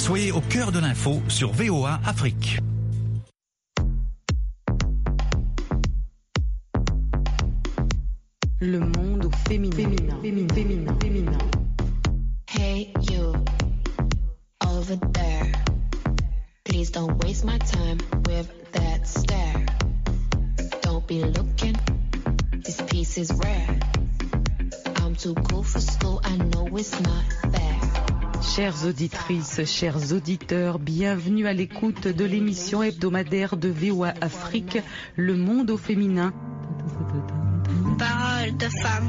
Soyez au cœur de l'info sur VOA Afrique. Le monde au féminin. Hey you, over there. Please don't waste my time with that stare. Don't be looking, this piece is rare. I'm too cool for school, I know it's not fair. Chères auditrices, chers auditeurs, bienvenue à l'écoute de l'émission hebdomadaire de VOA Afrique, Le monde au féminin. Parole de femme.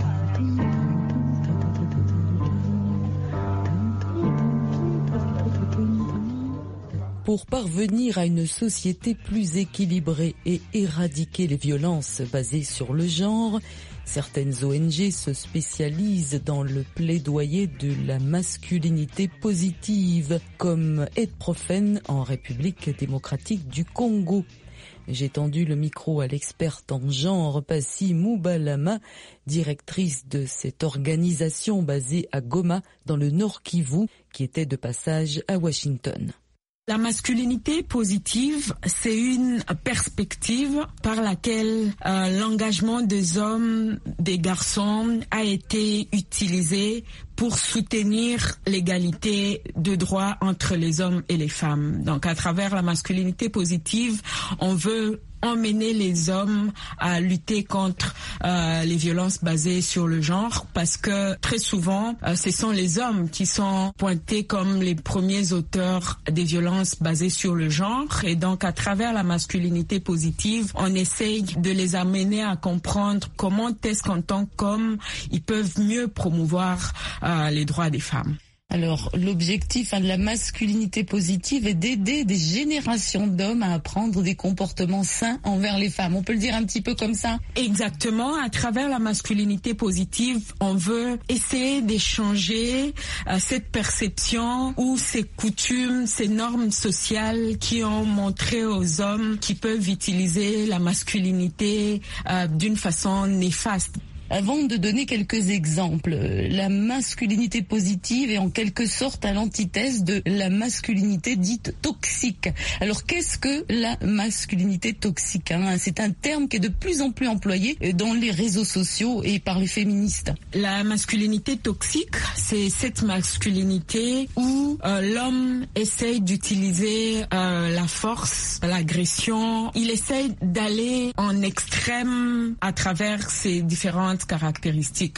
Pour parvenir à une société plus équilibrée et éradiquer les violences basées sur le genre, certaines ONG se spécialisent dans le plaidoyer de la masculinité positive, comme Aide-Profen en République démocratique du Congo. J'ai tendu le micro à l'experte en genre Passy Moubalama, directrice de cette organisation basée à Goma, dans le Nord Kivu, qui était de passage à Washington. La masculinité positive, c'est une perspective par laquelle l'engagement des hommes, des garçons a été utilisé pour soutenir l'égalité de droits entre les hommes et les femmes. Donc à travers la masculinité positive, on veut emmener les hommes à lutter contre les violences basées sur le genre, parce que très souvent, ce sont les hommes qui sont pointés comme les premiers auteurs des violences basées sur le genre. Et donc, à travers la masculinité positive, on essaye de les amener à comprendre comment est-ce qu'en tant qu'hommes, ils peuvent mieux promouvoir les droits des femmes. Alors, l'objectif de la masculinité positive est d'aider des générations d'hommes à apprendre des comportements sains envers les femmes. On peut le dire un petit peu comme ça? Exactement. À travers la masculinité positive, on veut essayer d'échanger cette perception ou ces coutumes, ces normes sociales qui ont montré aux hommes qu'ils peuvent utiliser la masculinité d'une façon néfaste. Avant de donner quelques exemples, la masculinité positive est en quelque sorte à l'antithèse de la masculinité dite toxique. Alors qu'est-ce que la masculinité toxique? C'est un terme qui est de plus en plus employé dans les réseaux sociaux et par les féministes. La masculinité toxique, c'est cette masculinité où l'homme essaye d'utiliser la force, l'agression. Il essaye d'aller en extrême à travers ses différentes caractéristiques.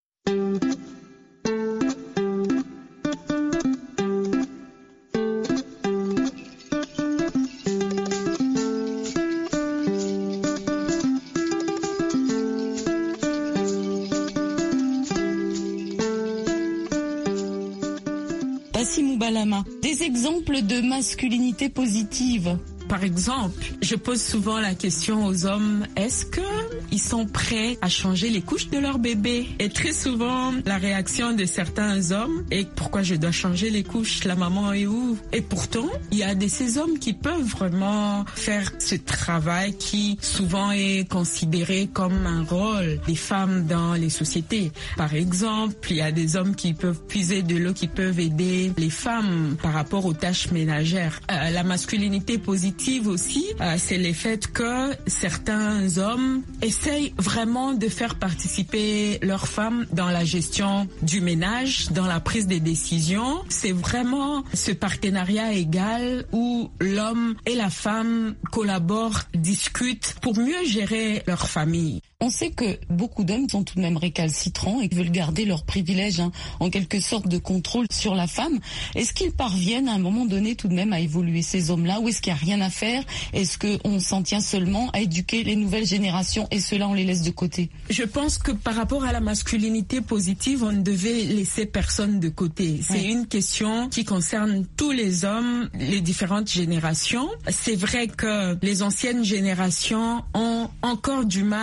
Passy Moubalama, des exemples de masculinité positive. Par exemple, je pose souvent la question aux hommes, est-ce qu'ils sont prêts à changer les couches de leur bébé? Et très souvent, la réaction de certains hommes est, pourquoi je dois changer les couches? La maman est où? Et pourtant, il y a ces hommes qui peuvent vraiment faire ce travail qui souvent est considéré comme un rôle des femmes dans les sociétés. Par exemple, il y a des hommes qui peuvent puiser de l'eau, qui peuvent aider les femmes par rapport aux tâches ménagères. La masculinité positive aussi, c'est le fait que certains hommes essayent vraiment de faire participer leurs femmes dans la gestion du ménage, dans la prise des décisions. C'est vraiment ce partenariat égal où l'homme et la femme collaborent, discutent pour mieux gérer leur famille. On sait que beaucoup d'hommes sont tout de même récalcitrants et veulent garder leur privilège, en quelque sorte de contrôle sur la femme. Est-ce qu'ils parviennent à un moment donné tout de même à évoluer, ces hommes-là, ou est-ce qu'il n'y a rien à faire? Est-ce qu'on s'en tient seulement à éduquer les nouvelles générations et ceux-là on les laisse de côté? Je pense que par rapport à la masculinité positive, on ne devait laisser personne de côté. C'est une question qui concerne tous les hommes, les différentes générations. C'est vrai que les anciennes générations ont encore du mal à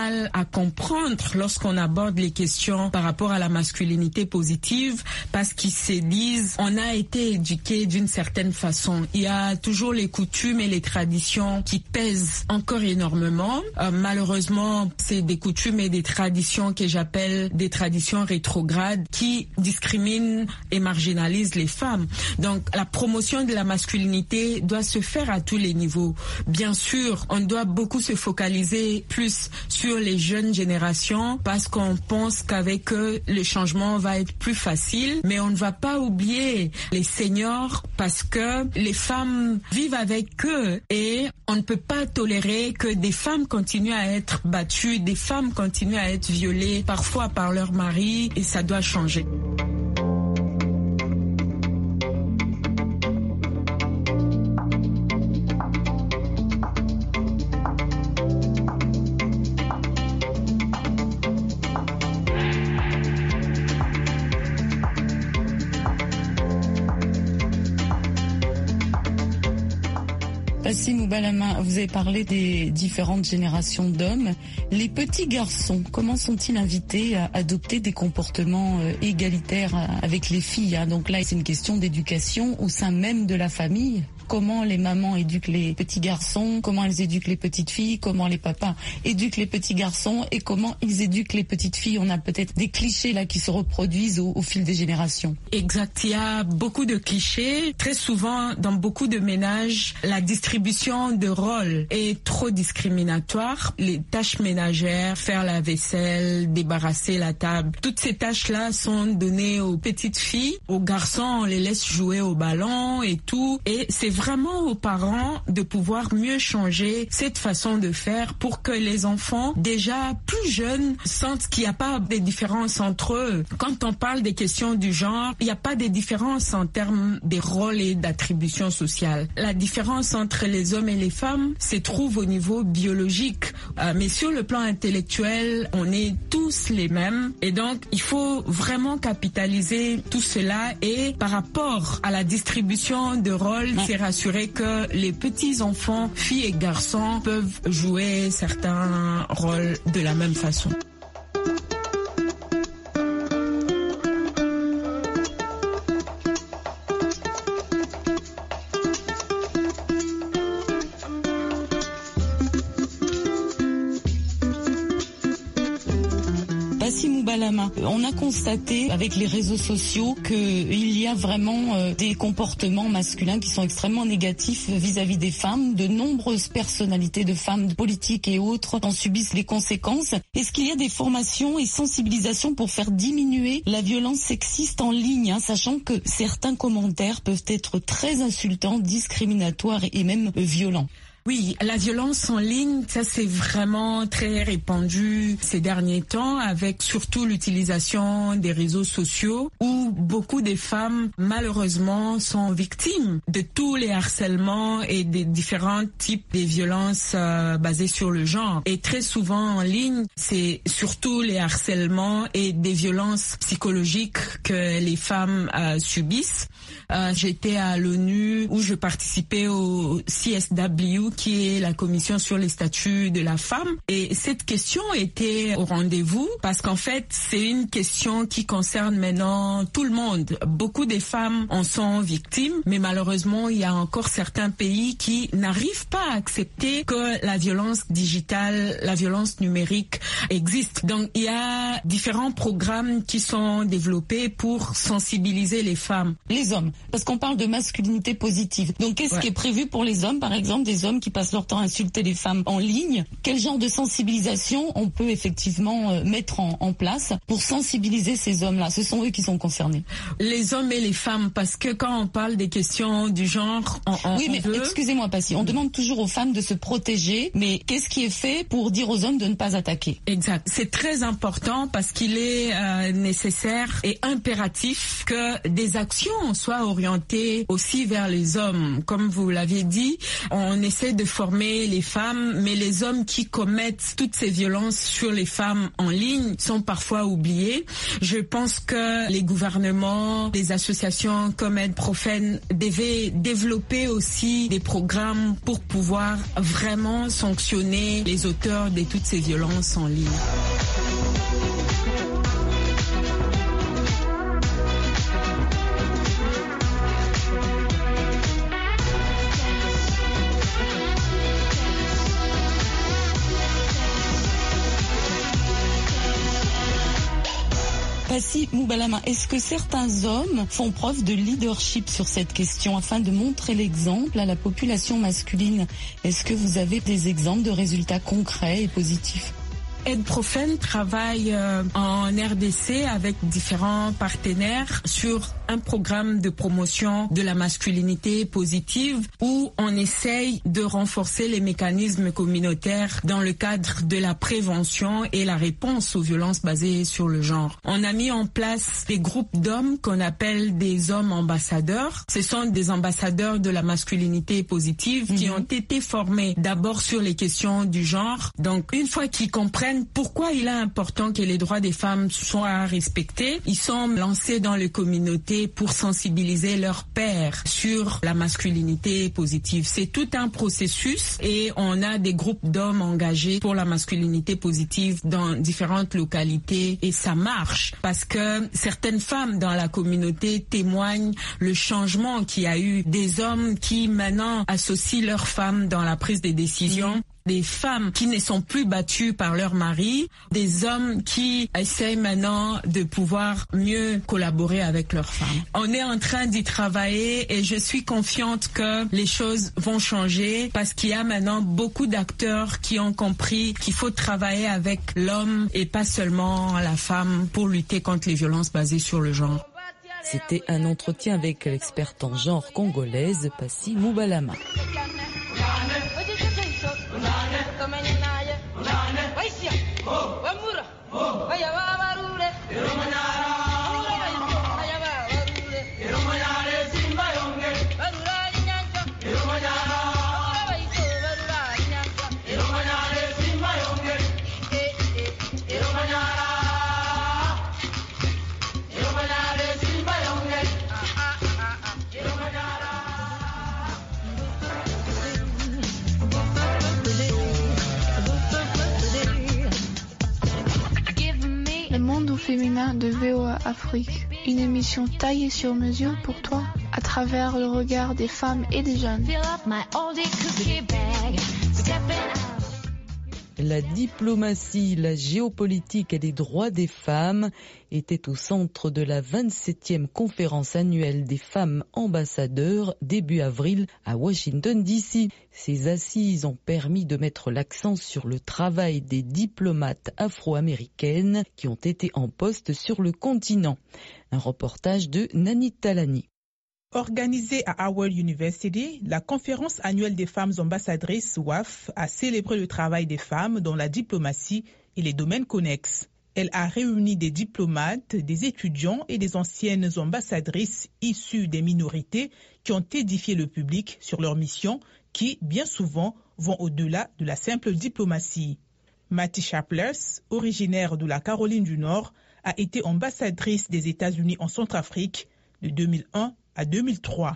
comprendre lorsqu'on aborde les questions par rapport à la masculinité positive, parce qu'ils se disent on a été éduqué d'une certaine façon. Il y a toujours les coutumes et les traditions qui pèsent encore énormément. Malheureusement, c'est des coutumes et des traditions que j'appelle des traditions rétrogrades qui discriminent et marginalisent les femmes. Donc la promotion de la masculinité doit se faire à tous les niveaux. Bien sûr, on doit beaucoup se focaliser plus sur les jeunes générations parce qu'on pense qu'avec eux, le changement va être plus facile. Mais on ne va pas oublier les seniors parce que les femmes vivent avec eux et on ne peut pas tolérer que des femmes continuent à être battues, des femmes continuent à être violées, parfois par leur mari, et ça doit changer. Passim Oubalama, vous avez parlé des différentes générations d'hommes. Les petits garçons, comment sont-ils invités à adopter des comportements égalitaires avec les filles, hein? Donc là, c'est une question d'éducation au sein même de la famille. Comment les mamans éduquent les petits garçons, comment elles éduquent les petites filles, comment les papas éduquent les petits garçons et comment ils éduquent les petites filles. On a peut-être des clichés là qui se reproduisent au fil des générations. Exact, il y a beaucoup de clichés. Très souvent, dans beaucoup de ménages, la distribution de rôles est trop discriminatoire. Les tâches ménagères, faire la vaisselle, débarrasser la table, toutes ces tâches-là sont données aux petites filles. Aux garçons, on les laisse jouer au ballon et tout. Et c'est vraiment aux parents de pouvoir mieux changer cette façon de faire pour que les enfants, déjà plus jeunes, sentent qu'il n'y a pas de différence entre eux. Quand on parle des questions du genre, il n'y a pas de différence en termes des rôles et d'attribution sociale. La différence entre les hommes et les femmes se trouve au niveau biologique. Mais sur le plan intellectuel, on est tous les mêmes. Et donc, il faut vraiment capitaliser tout cela. Et par rapport à la distribution de rôles, c'est rassurer que les petits enfants, filles et garçons, peuvent jouer certains rôles de la même façon. On a constaté avec les réseaux sociaux qu'il y a vraiment des comportements masculins qui sont extrêmement négatifs vis-à-vis des femmes. De nombreuses personnalités de femmes politiques et autres en subissent les conséquences. Est-ce qu'il y a des formations et sensibilisations pour faire diminuer la violence sexiste en ligne, hein, sachant que certains commentaires peuvent être très insultants, discriminatoires et même violents? Oui, la violence en ligne, ça c'est vraiment très répandu ces derniers temps avec surtout l'utilisation des réseaux sociaux où beaucoup de femmes malheureusement sont victimes de tous les harcèlements et des différents types de violences basées sur le genre. Et très souvent en ligne, c'est surtout les harcèlements et des violences psychologiques que les femmes subissent. J'étais à l'ONU où je participais au CSW qui est la commission sur les statuts de la femme. Et cette question était au rendez-vous parce qu'en fait, c'est une question qui concerne maintenant tout le monde. Beaucoup de femmes en sont victimes, mais malheureusement, il y a encore certains pays qui n'arrivent pas à accepter que la violence digitale, la violence numérique existe. Donc, il y a différents programmes qui sont développés pour sensibiliser les femmes. Les hommes, parce qu'on parle de masculinité positive. Donc, qu'est-ce qui est prévu pour les hommes, par exemple, des hommes qui passent leur temps à insulter les femmes en ligne? Quel genre de sensibilisation on peut effectivement mettre en place pour sensibiliser ces hommes-là? Ce sont eux qui sont concernés. Les hommes et les femmes, parce que quand on parle des questions du genre, oui, mais excusez-moi, Passi, on demande toujours aux femmes de se protéger, mais qu'est-ce qui est fait pour dire aux hommes de ne pas attaquer? Exact. C'est très important parce qu'il est nécessaire et impératif que des actions soient orientées aussi vers les hommes. Comme vous l'avez dit, on essaie de former les femmes, mais les hommes qui commettent toutes ces violences sur les femmes en ligne sont parfois oubliés. Je pense que les gouvernements, les associations comme Aide Profane devaient développer aussi des programmes pour pouvoir vraiment sanctionner les auteurs de toutes ces violences en ligne. Passy Moubalama, est-ce que certains hommes font preuve de leadership sur cette question afin de montrer l'exemple à la population masculine? Est-ce que vous avez des exemples de résultats concrets et positifs? Aide Profane travaille en RDC avec différents partenaires sur un programme de promotion de la masculinité positive où on essaye de renforcer les mécanismes communautaires dans le cadre de la prévention et la réponse aux violences basées sur le genre. On a mis en place des groupes d'hommes qu'on appelle des hommes ambassadeurs. Ce sont des ambassadeurs de la masculinité positive qui ont été formés d'abord sur les questions du genre. Donc une fois qu'ils comprennent pourquoi il est important que les droits des femmes soient respectés, ils sont lancés dans les communautés pour sensibiliser leurs pairs sur la masculinité positive. C'est tout un processus et on a des groupes d'hommes engagés pour la masculinité positive dans différentes localités et ça marche parce que certaines femmes dans la communauté témoignent le changement qu'il y a eu, des hommes qui maintenant associent leurs femmes dans la prise des décisions. Des femmes qui ne sont plus battues par leur mari, des hommes qui essayent maintenant de pouvoir mieux collaborer avec leurs femmes. On est en train d'y travailler et je suis confiante que les choses vont changer parce qu'il y a maintenant beaucoup d'acteurs qui ont compris qu'il faut travailler avec l'homme et pas seulement la femme pour lutter contre les violences basées sur le genre. C'était un entretien avec l'experte en genre congolaise Passy Moubalama. Féminin de VOA Afrique, une émission taillée sur mesure pour toi à travers le regard des femmes et des jeunes. La diplomatie, la géopolitique et les droits des femmes étaient au centre de la 27e conférence annuelle des femmes ambassadeurs début avril à Washington DC. Ces assises ont permis de mettre l'accent sur le travail des diplomates afro-américaines qui ont été en poste sur le continent. Un reportage de Nani Talani. Organisée à Howard University, la conférence annuelle des femmes ambassadrices WAF a célébré le travail des femmes dans la diplomatie et les domaines connexes. Elle a réuni des diplomates, des étudiants et des anciennes ambassadrices issues des minorités qui ont édifié le public sur leurs missions qui, bien souvent, vont au-delà de la simple diplomatie. Mattie Chaplers, originaire de la Caroline du Nord, a été ambassadrice des États-Unis en Centrafrique de 2001 à 2003.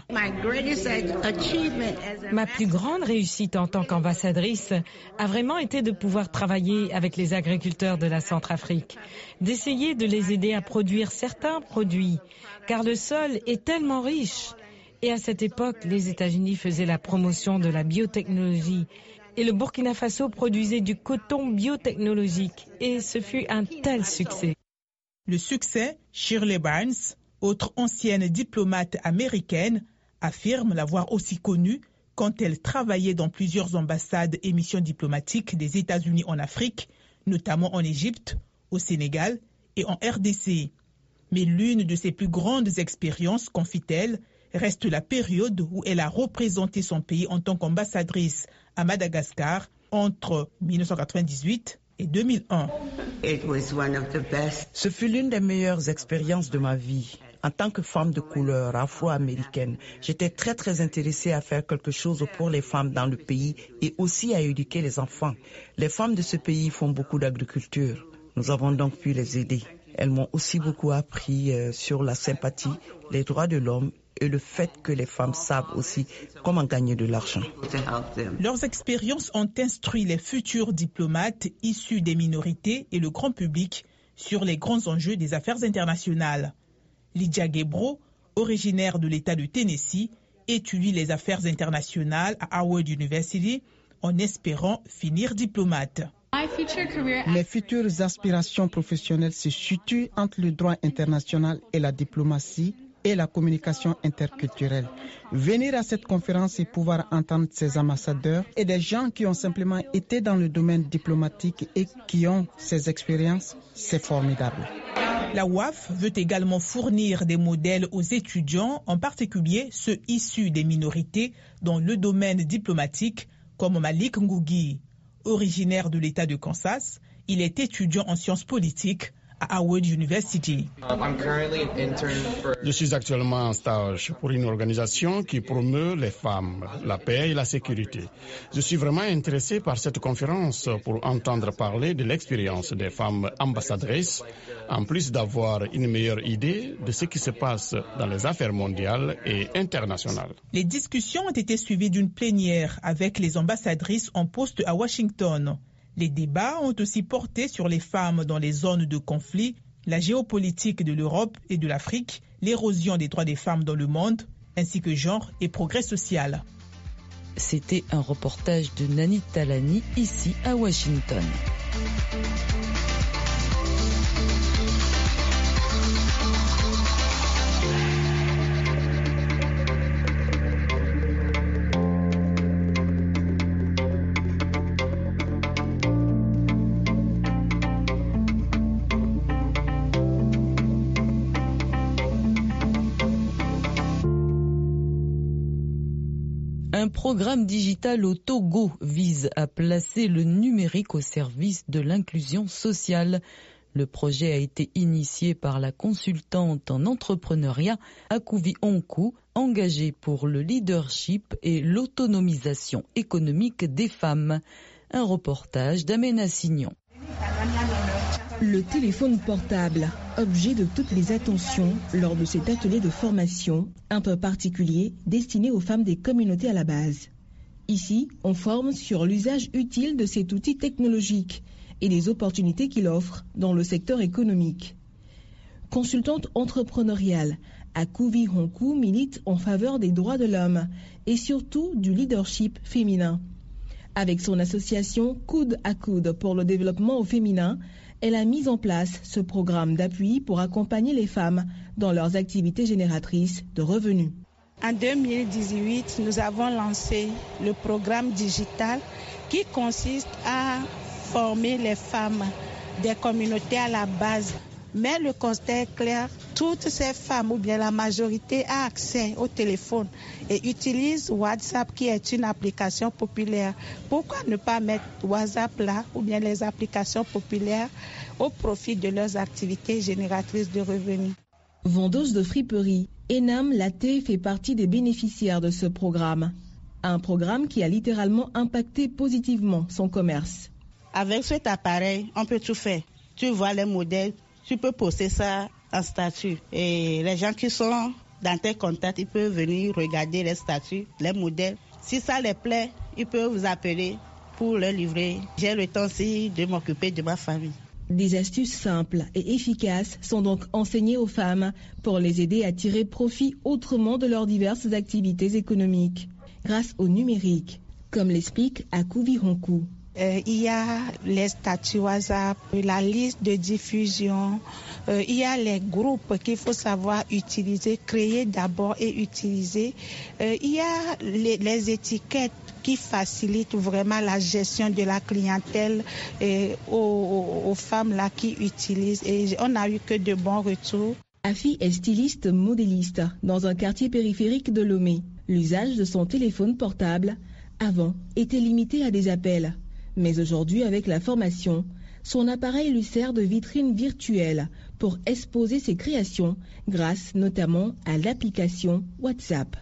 Ma plus grande réussite en tant qu'ambassadrice a vraiment été de pouvoir travailler avec les agriculteurs de la Centrafrique, d'essayer de les aider à produire certains produits, car le sol est tellement riche. Et à cette époque, les États-Unis faisaient la promotion de la biotechnologie et le Burkina Faso produisait du coton biotechnologique et ce fut un tel succès. Le succès, Shirley Barnes, autre ancienne diplomate américaine, affirme l'avoir aussi connue quand elle travaillait dans plusieurs ambassades et missions diplomatiques des États-Unis en Afrique, notamment en Égypte, au Sénégal et en RDC. Mais l'une de ses plus grandes expériences, confie-t-elle, reste la période où elle a représenté son pays en tant qu'ambassadrice à Madagascar entre 1998 et 2001. Ce fut l'une des meilleures expériences de ma vie. En tant que femme de couleur afro-américaine, j'étais très intéressée à faire quelque chose pour les femmes dans le pays et aussi à éduquer les enfants. Les femmes de ce pays font beaucoup d'agriculture. Nous avons donc pu les aider. Elles m'ont aussi beaucoup appris sur la sympathie, les droits de l'homme et le fait que les femmes savent aussi comment gagner de l'argent. Leurs expériences ont instruit les futurs diplomates issus des minorités et le grand public sur les grands enjeux des affaires internationales. Lydia Gebro, originaire de l'État de Tennessee, étudie les affaires internationales à Howard University en espérant finir diplomate. Mes futures aspirations professionnelles se situent entre le droit international et la diplomatie et la communication interculturelle. Venir à cette conférence et pouvoir entendre ces ambassadeurs et des gens qui ont simplement été dans le domaine diplomatique et qui ont ces expériences, c'est formidable. La WAF veut également fournir des modèles aux étudiants, en particulier ceux issus des minorités dans le domaine diplomatique, comme Malik Ngougi. Originaire de l'État de Kansas, il est étudiant en sciences politiques à Howard University. Je suis actuellement en stage pour une organisation qui promeut les femmes, la paix et la sécurité. Je suis vraiment intéressé par cette conférence pour entendre parler de l'expérience des femmes ambassadrices, en plus d'avoir une meilleure idée de ce qui se passe dans les affaires mondiales et internationales. Les discussions ont été suivies d'une plénière avec les ambassadrices en poste à Washington. Les débats ont aussi porté sur les femmes dans les zones de conflit, la géopolitique de l'Europe et de l'Afrique, l'érosion des droits des femmes dans le monde, ainsi que genre et progrès social. C'était un reportage de Nani Talani, ici à Washington. Un programme digital au Togo vise à placer le numérique au service de l'inclusion sociale. Le projet a été initié par la consultante en entrepreneuriat Akouvi Onkou, engagée pour le leadership et l'autonomisation économique des femmes. Un reportage d'Amena Signon. Le téléphone portable, objet de toutes les attentions lors de cet atelier de formation, un peu particulier, destiné aux femmes des communautés à la base. Ici, on forme sur l'usage utile de cet outil technologique et les opportunités qu'il offre dans le secteur économique. Consultante entrepreneuriale, Akouvi Onkou milite en faveur des droits de l'homme et surtout du leadership féminin. Avec son association Coude à Coude pour le développement au féminin, elle a mis en place ce programme d'appui pour accompagner les femmes dans leurs activités génératrices de revenus. En 2018, nous avons lancé le programme digital qui consiste à former les femmes des communautés à la base. Mais le constat est clair, toutes ces femmes ou bien la majorité a accès au téléphone et utilise WhatsApp qui est une application populaire. Pourquoi ne pas mettre WhatsApp là ou bien les applications populaires au profit de leurs activités génératrices de revenus? Vendeuse de friperie, Enam Laté fait partie des bénéficiaires de ce programme. Un programme qui a littéralement impacté positivement son commerce. Avec cet appareil, on peut tout faire. Tu vois les modèles. Tu peux poster ça en statut et les gens qui sont dans tes contacts, ils peuvent venir regarder les statuts, les modèles. Si ça les plaît, ils peuvent vous appeler pour le livrer. J'ai le temps aussi de m'occuper de ma famille. Des astuces simples et efficaces sont donc enseignées aux femmes pour les aider à tirer profit autrement de leurs diverses activités économiques grâce au numérique, comme l'explique Akouvi Onkou. Il y a les statuts WhatsApp, la liste de diffusion, il y a les groupes qu'il faut savoir utiliser, créer d'abord et utiliser. Il y a les étiquettes qui facilitent vraiment la gestion de la clientèle aux femmes là qui utilisent. Et on n'a eu que de bons retours. Afi est styliste modéliste dans un quartier périphérique de Lomé. L'usage de son téléphone portable, avant, était limité à des appels. Mais aujourd'hui, avec la formation, son appareil lui sert de vitrine virtuelle pour exposer ses créations grâce notamment à l'application WhatsApp.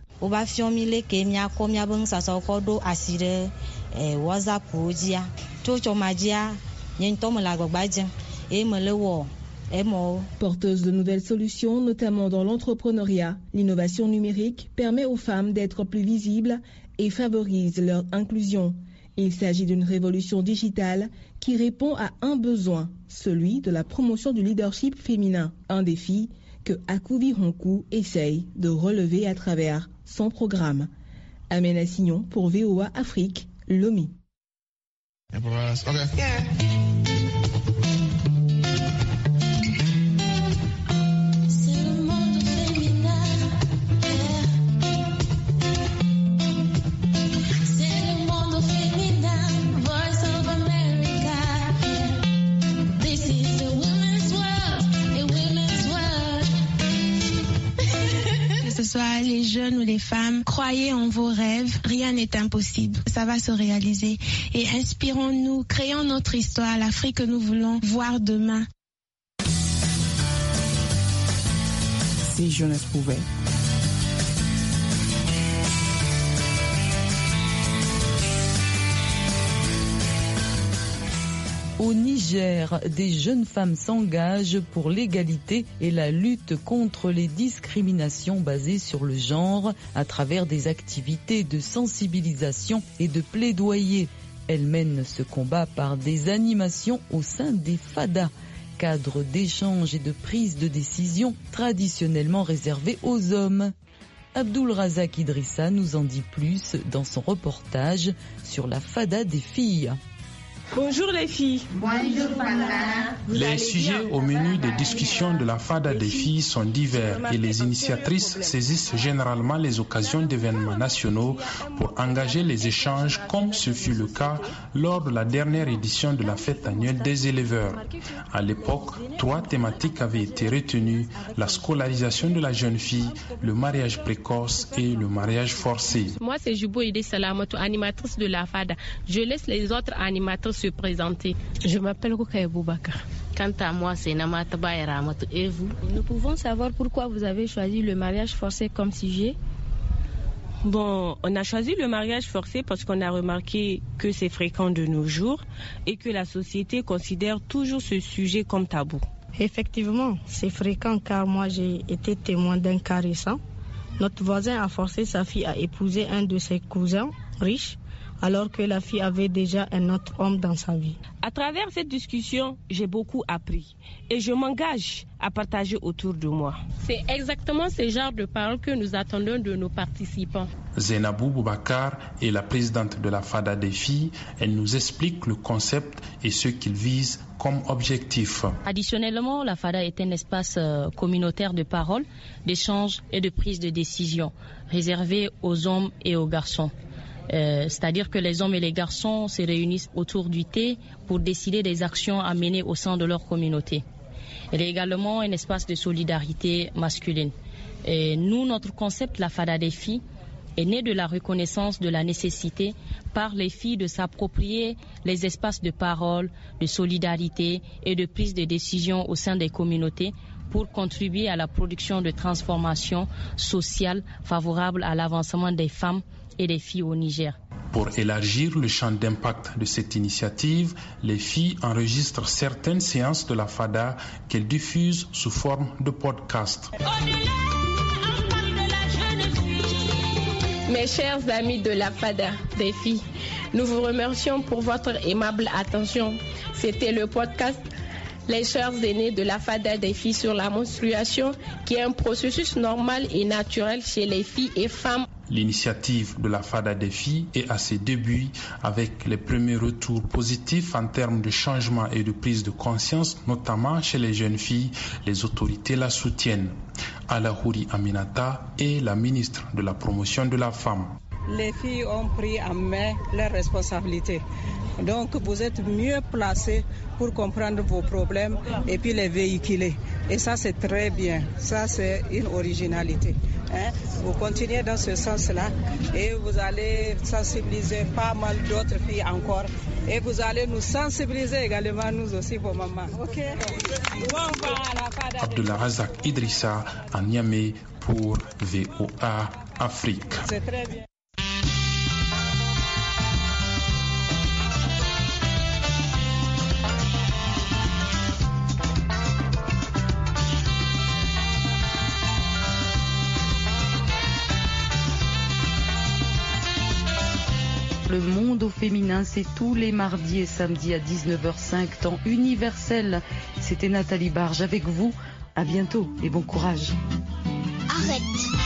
Porteuse de nouvelles solutions, notamment dans l'entrepreneuriat, l'innovation numérique permet aux femmes d'être plus visibles et favorise leur inclusion. Il s'agit d'une révolution digitale qui répond à un besoin, celui de la promotion du leadership féminin, un défi que Akouvi Onkou essaye de relever à travers son programme. Amena Signon pour VOA Afrique, Lomé. Soit les jeunes ou les femmes, croyez en vos rêves, rien n'est impossible, ça va se réaliser. Et inspirons-nous, créons notre histoire, l'Afrique que nous voulons voir demain. Si jeunesse pouvait. Au Niger, des jeunes femmes s'engagent pour l'égalité et la lutte contre les discriminations basées sur le genre à travers des activités de sensibilisation et de plaidoyer. Elles mènent ce combat par des animations au sein des FADA, cadres d'échange et de prise de décision traditionnellement réservés aux hommes. Abdul Razak Idrissa nous en dit plus dans son reportage sur la FADA des filles. Bonjour les filles. Bonjour Fana. Les sujets au menu des discussions de la FADA des filles sont divers et les initiatrices saisissent généralement les occasions d'événements nationaux pour engager les échanges comme ce fut le cas lors de la dernière édition de la fête annuelle des éleveurs. À l'époque, 3 thématiques avaient été retenues: la scolarisation de la jeune fille, le mariage précoce et le mariage forcé. Moi c'est Jubo Ide Salamatou, animatrice de la FADA. Je laisse les autres animateurs se présenter. Je m'appelle Rukaye Boubakar. Quant à moi, c'est Namata Bayramatu. Et vous? Nous pouvons savoir pourquoi vous avez choisi le mariage forcé comme sujet? Bon, on a choisi le mariage forcé parce qu'on a remarqué que c'est fréquent de nos jours et que la société considère toujours ce sujet comme tabou. Effectivement, c'est fréquent car moi j'ai été témoin d'un cas récent. Notre voisin a forcé sa fille à épouser un de ses cousins riches, alors que la fille avait déjà un autre homme dans sa vie. À travers cette discussion, j'ai beaucoup appris et je m'engage à partager autour de moi. C'est exactement ce genre de paroles que nous attendons de nos participants. Zainabou Boubacar est la présidente de la FADA des filles. Elle nous explique le concept et ce qu'il vise comme objectif. Additionnellement, la FADA est un espace communautaire de parole, d'échange et de prise de décision, réservé aux hommes et aux garçons. C'est-à-dire que les hommes et les garçons se réunissent autour du thé pour décider des actions à mener au sein de leur communauté. Elle est également un espace de solidarité masculine. Et nous, notre concept, la FADA des filles, est né de la reconnaissance de la nécessité par les filles de s'approprier les espaces de parole, de solidarité et de prise de décision au sein des communautés pour contribuer à la production de transformations sociales favorables à l'avancement des femmes et des filles au Niger. Pour élargir le champ d'impact de cette initiative, les filles enregistrent certaines séances de la FADA qu'elles diffusent sous forme de podcast. Mes chers amis de la FADA des filles, nous vous remercions pour votre aimable attention. C'était le podcast Les chers aînés de la FADA des filles sur la menstruation, qui est un processus normal et naturel chez les filles et femmes. L'initiative de la FADA des filles est à ses débuts avec les premiers retours positifs en termes de changement et de prise de conscience, notamment chez les jeunes filles. Les autorités la soutiennent. Alahouri Aminata est la ministre de la promotion de la femme. Les filles ont pris en main leurs responsabilités. Donc vous êtes mieux placés pour comprendre vos problèmes et puis les véhiculer. Et ça c'est très bien. Ça c'est une originalité. Vous continuez dans ce sens-là et vous allez sensibiliser pas mal d'autres filles encore. Et vous allez nous sensibiliser également, nous aussi, vos mamans. Ok. Abdul Razak Idrissa à Niamey pour VOA Afrique. C'est très bien. Le monde au féminin, c'est tous les mardis et samedis à 19h05, temps universel. C'était Nathalie Barge avec vous. À bientôt et bon courage. Arrête.